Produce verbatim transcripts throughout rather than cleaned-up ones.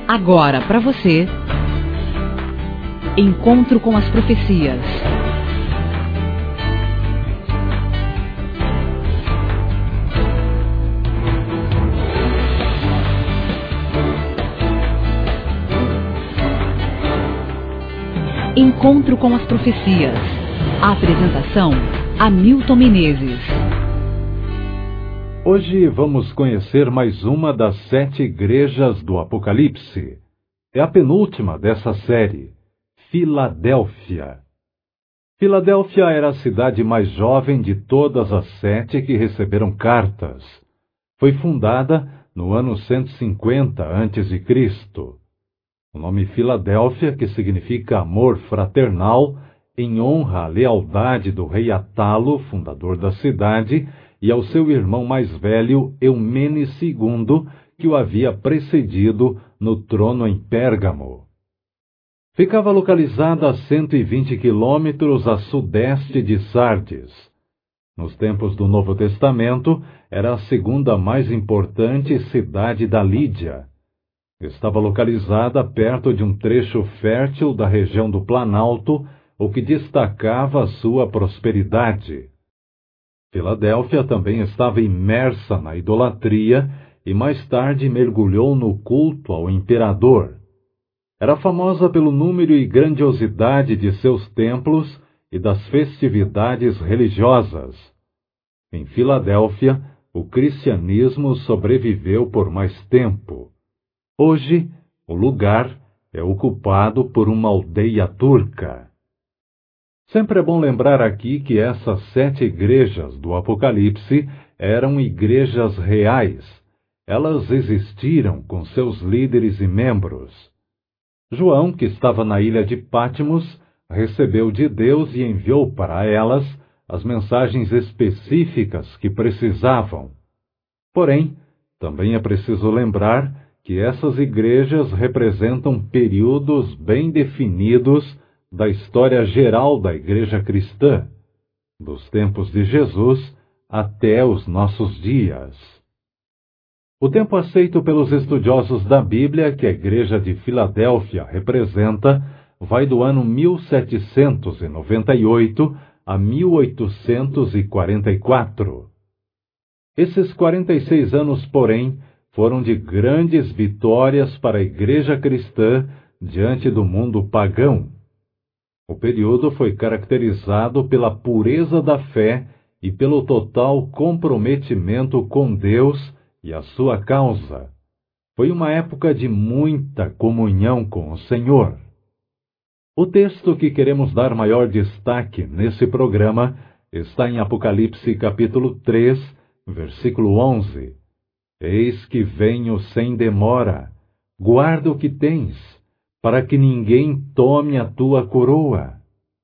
Agora para você, Encontro com as Profecias. Encontro com as Profecias. A apresentação, Hamilton Menezes. Hoje vamos conhecer mais uma das sete igrejas do Apocalipse. É a penúltima dessa série, Filadélfia. Filadélfia era a cidade mais jovem de todas as sete que receberam cartas. Foi fundada no ano cento e cinquenta antes de Cristo. O nome Filadélfia, que significa amor fraternal, em honra à lealdade do rei Atalo, fundador da cidade, e ao seu irmão mais velho, Eumene segundo, que o havia precedido no trono em Pérgamo. Ficava localizada a cento e vinte quilômetros a sudeste de Sardes. Nos tempos do Novo Testamento, era a segunda mais importante cidade da Lídia. Estava localizada perto de um trecho fértil da região do Planalto, o que destacava a sua prosperidade. Filadélfia também estava imersa na idolatria e mais tarde mergulhou no culto ao imperador. Era famosa pelo número e grandiosidade de seus templos e das festividades religiosas. Em Filadélfia, o cristianismo sobreviveu por mais tempo. Hoje, o lugar é ocupado por uma aldeia turca. Sempre é bom lembrar aqui que essas sete igrejas do Apocalipse eram igrejas reais. Elas existiram com seus líderes e membros. João, que estava na ilha de Patmos, recebeu de Deus e enviou para elas as mensagens específicas que precisavam. Porém, também é preciso lembrar que essas igrejas representam períodos bem definidos da história geral da Igreja cristã, dos tempos de Jesus até os nossos dias. O tempo aceito pelos estudiosos da Bíblia que a Igreja de Filadélfia representa vai do ano mil setecentos e noventa e oito a mil oitocentos e quarenta e quatro. Esses quarenta e seis anos, porém, foram de grandes vitórias para a Igreja cristã diante do mundo pagão. O período foi caracterizado pela pureza da fé e pelo total comprometimento com Deus e a sua causa. Foi uma época de muita comunhão com o Senhor. O texto que queremos dar maior destaque nesse programa está em Apocalipse capítulo três, versículo onze. Eis que venho sem demora, guarda o que tens, para que ninguém tome a tua coroa.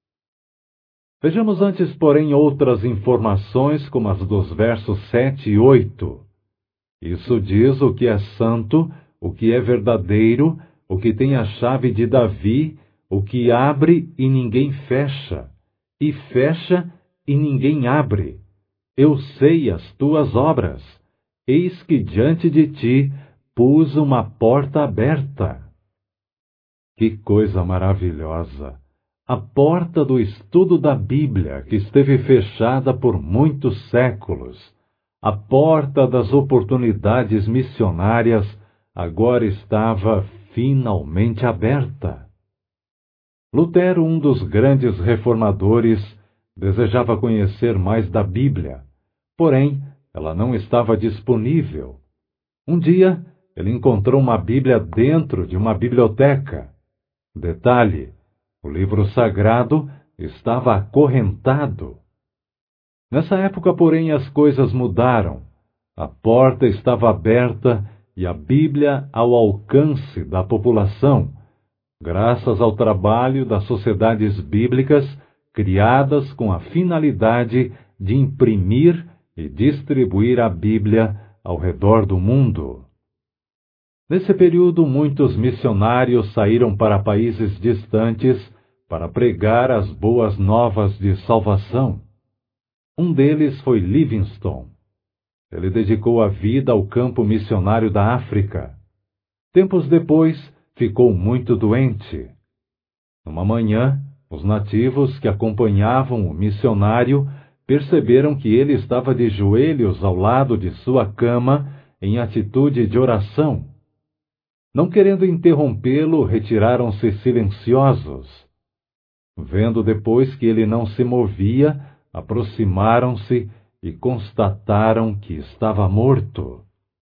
Vejamos antes, porém, outras informações, como as dos versos sete e oito. Isso diz o que é santo, o que é verdadeiro, o que tem a chave de Davi, o que abre e ninguém fecha, e fecha e ninguém abre. Eu sei as tuas obras, eis que diante de ti pus uma porta aberta. Que coisa maravilhosa! A porta do estudo da Bíblia, que esteve fechada por muitos séculos, a porta das oportunidades missionárias, agora estava finalmente aberta. Lutero, um dos grandes reformadores, desejava conhecer mais da Bíblia, porém, ela não estava disponível. Um dia, ele encontrou uma Bíblia dentro de uma biblioteca. Detalhe, o livro sagrado estava acorrentado. Nessa época, porém, as coisas mudaram. A porta estava aberta e a Bíblia ao alcance da população, graças ao trabalho das sociedades bíblicas criadas com a finalidade de imprimir e distribuir a Bíblia ao redor do mundo. Nesse período, muitos missionários saíram para países distantes para pregar as boas novas de salvação. Um deles foi Livingstone. Ele dedicou a vida ao campo missionário da África. Tempos depois, ficou muito doente. Numa manhã, os nativos que acompanhavam o missionário perceberam que ele estava de joelhos ao lado de sua cama, em atitude de oração. Não querendo interrompê-lo, retiraram-se silenciosos. Vendo depois que ele não se movia, aproximaram-se e constataram que estava morto.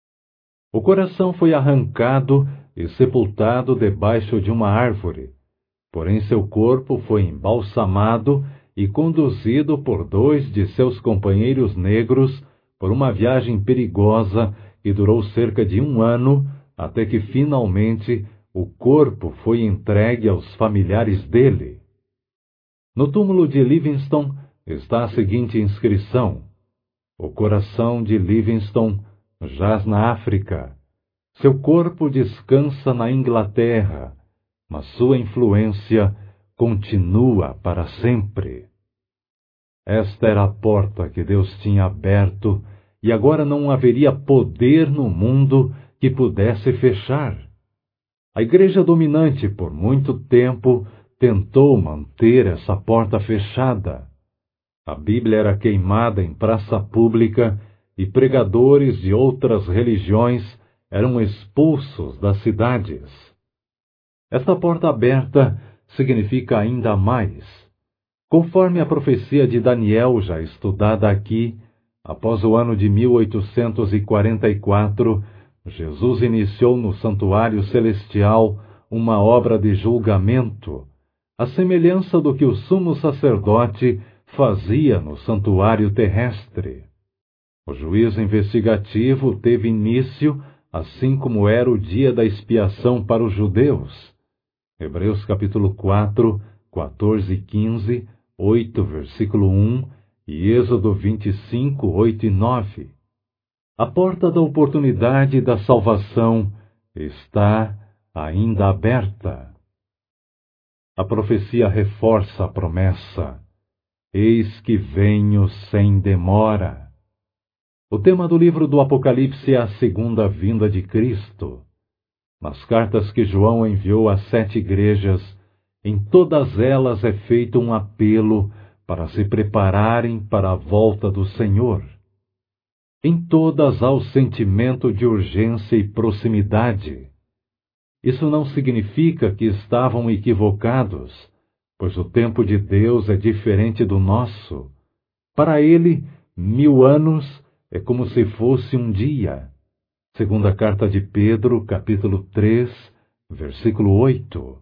O coração foi arrancado e sepultado debaixo de uma árvore, porém seu corpo foi embalsamado e conduzido por dois de seus companheiros negros por uma viagem perigosa que durou cerca de um ano, até que finalmente o corpo foi entregue aos familiares dele. No túmulo de Livingstone está a seguinte inscrição: o coração de Livingstone jaz na África. Seu corpo descansa na Inglaterra, mas sua influência continua para sempre. Esta era a porta que Deus tinha aberto, e agora não haveria poder no mundo que pudesse fechar. A igreja dominante, por muito tempo, tentou manter essa porta fechada. A Bíblia era queimada em praça pública e pregadores de outras religiões eram expulsos das cidades. Esta porta aberta significa ainda mais. Conforme a profecia de Daniel, já estudada aqui, após o ano de mil oitocentos e quarenta e quatro, Jesus iniciou no santuário celestial uma obra de julgamento, à semelhança do que o sumo sacerdote fazia no santuário terrestre. O juízo investigativo teve início, assim como era o dia da expiação para os judeus. Hebreus capítulo quatro, quatorze e quinze, oito, versículo um, e Êxodo vinte e cinco, oito e nove. A porta da oportunidade e da salvação está ainda aberta. A profecia reforça a promessa: eis que venho sem demora. O tema do livro do Apocalipse é a segunda vinda de Cristo. Nas cartas que João enviou às sete igrejas, em todas elas é feito um apelo para se prepararem para a volta do Senhor. Em todas há o sentimento de urgência e proximidade. Isso não significa que estavam equivocados, pois o tempo de Deus é diferente do nosso. Para ele, mil anos é como se fosse um dia. Segunda carta de Pedro, capítulo três, versículo oito.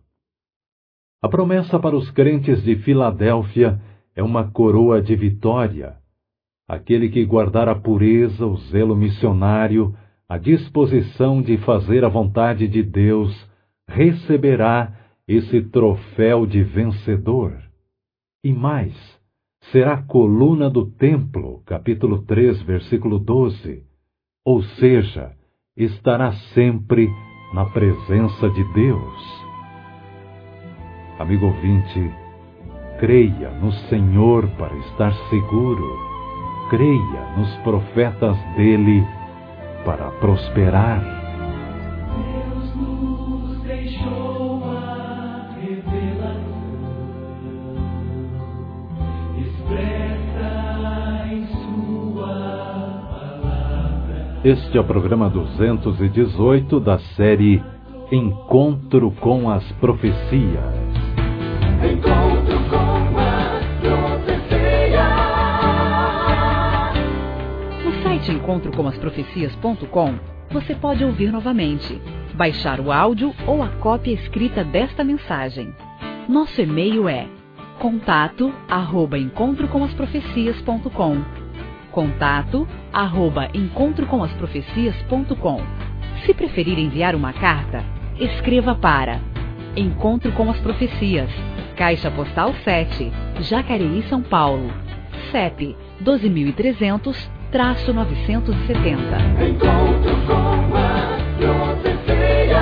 A promessa para os crentes de Filadélfia é uma coroa de vitória. Aquele que guardar a pureza, o zelo missionário, a disposição de fazer a vontade de Deus, receberá esse troféu de vencedor. E mais, será a coluna do templo, capítulo três, versículo doze. Ou seja, estará sempre na presença de Deus. Amigo ouvinte, creia no Senhor para estar seguro. Creia nos profetas dele para prosperar. Deus nos deixou a revelação expressa em sua palavra. Este é o programa duzentos e dezoito da série Encontro com as Profecias. Encontro com as profecias. No site encontro com as profecias ponto com, você pode ouvir novamente, baixar o áudio ou a cópia escrita desta mensagem. Nosso e-mail é contato arroba encontro com as profecias ponto com. Contato arroba encontro com as profecias ponto com. Se preferir enviar uma carta, escreva para Encontro com as Profecias, Caixa Postal sete, Jacareí, São Paulo, C E P doze mil e trezentos, novecentos e setenta. Encontro com as profecias.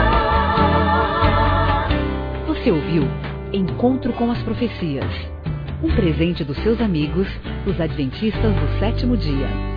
Você ouviu Encontro com as Profecias, um presente dos seus amigos, os Adventistas do Sétimo Dia.